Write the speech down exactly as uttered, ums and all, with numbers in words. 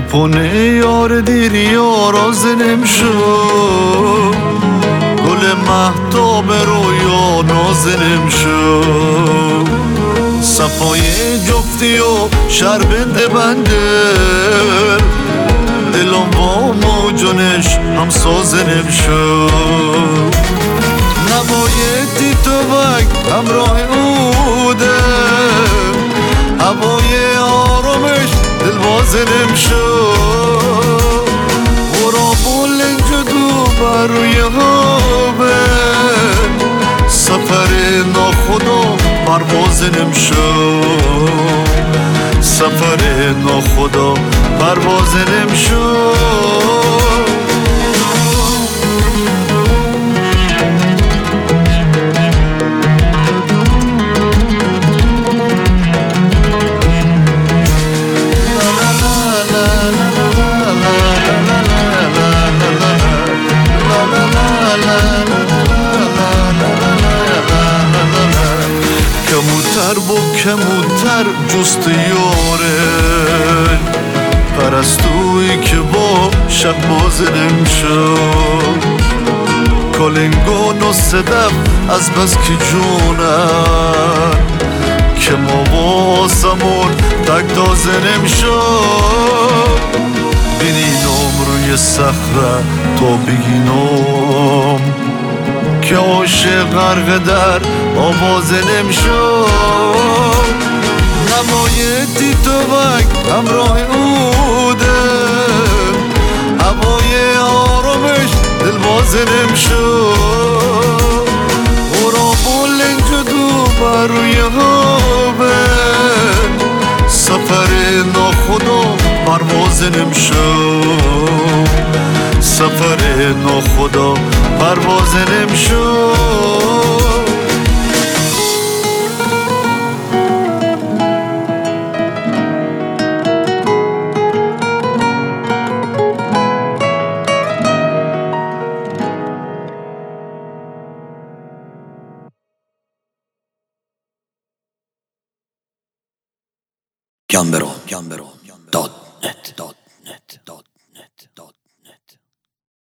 پونه یار دیری آراز نمشو گل مهتاب رویا ناز نمشو صفای جفتی و شربنده بنده دلم با موجونش هم ساز نمشو نوای تیتوک همراه اوده هوای آرامش دل باز نمشو ورا بلنج دو بروی هابه سفر ناخدا پرواز نمشو سفر ناخدا پرواز نمشو کموتر با کموتر جست یاره پرستوی که با شب باز نمشو کالنگان و صدف از بس که جونن که ما با سمون تک تازه نمشو بینینم روی صخره تا بگینم که عاشق غرق در آواز نمشو نمای تیتوک همراه اوده هوای آرامش دل باز نمشو ورا بلنج دو بروی هابه سفر ناخدا پرواز نمشو سفر ناخدا پرواز نمشو Gambero, Gambero, dot net.